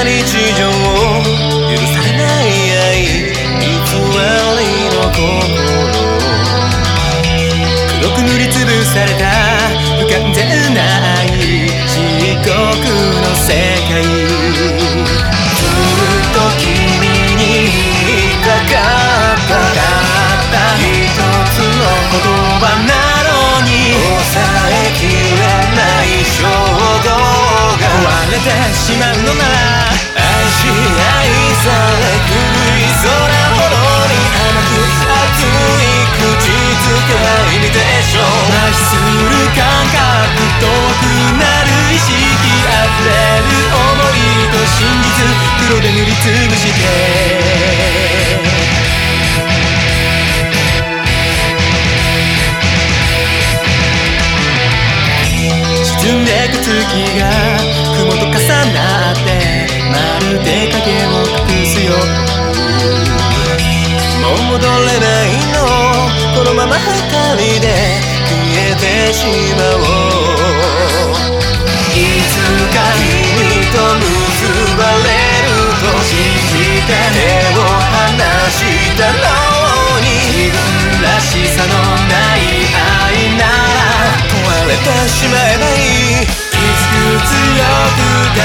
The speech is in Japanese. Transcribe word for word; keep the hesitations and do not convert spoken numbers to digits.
な日常を許されない愛、偽りの心、黒く塗りつぶされた不完全な愛、漆黒の世界、ずっと君に言いたかった、たった一つの言葉なのに抑えきれない衝動が壊れてしまうのなら、愛し愛され古い空ほどに甘く熱い口づけイミテーション、愛する感覚遠くなる意識溢れる想いと真実、黒で塗りつぶして沈んでく月が雲と重なってまるで影を隠すように、もう戻れないのこのまま二人で消えてしまおう、いつか君と結ばれると信じて手を離したのに、自分らしさのない愛なら壊れてしまえばいい、きつく強く